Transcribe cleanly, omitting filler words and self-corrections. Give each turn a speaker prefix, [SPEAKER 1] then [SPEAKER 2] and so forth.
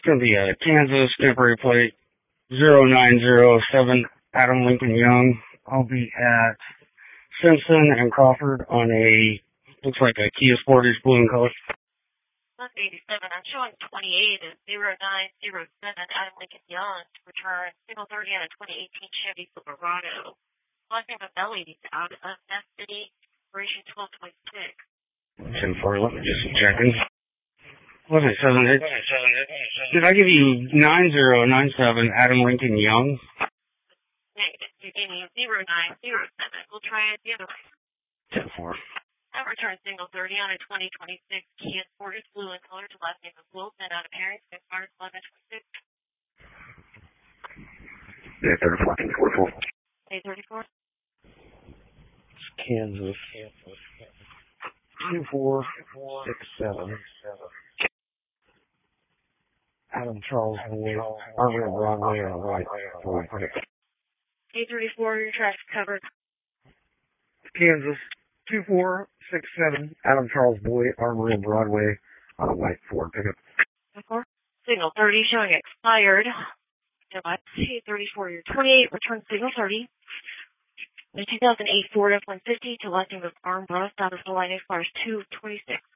[SPEAKER 1] going to be a Kansas temporary plate 0907 Adam Lincoln Young. I'll be at Simpson and Crawford on a, looks like a Kia Sportage blue and color.
[SPEAKER 2] 87. I'm showing 28 as 0907 Adam Lincoln Young to return signal 30 on a 2018 Chevy Silverado. Last name of Belly out of Nest City, expiration 1226.
[SPEAKER 1] 10-4, let me just check in. What is it, 7-8? Did I give you 9097 Adam Lincoln Young?
[SPEAKER 2] Negative. You gave me 0907. We'll try it the other way.
[SPEAKER 1] 10-4.
[SPEAKER 2] That returns signal 30 on a 2026 Kia Sportage blue and color to last name of Wilson out of Harris, expired 1126.
[SPEAKER 1] Yeah, 34.
[SPEAKER 2] 834.
[SPEAKER 1] Kansas. 2467. Adam Charles Boyd, Armory and Broadway on white.
[SPEAKER 2] 834, your traffic covered.
[SPEAKER 1] Kansas. 2467. Adam Charles Boyd, Armory and Broadway on a white Ford pickup.
[SPEAKER 2] 4. Signal 30 showing expired. 834, your 28, return signal 30. The 2008 Ford F-150 to last name of Armbrust out of the line expires 226.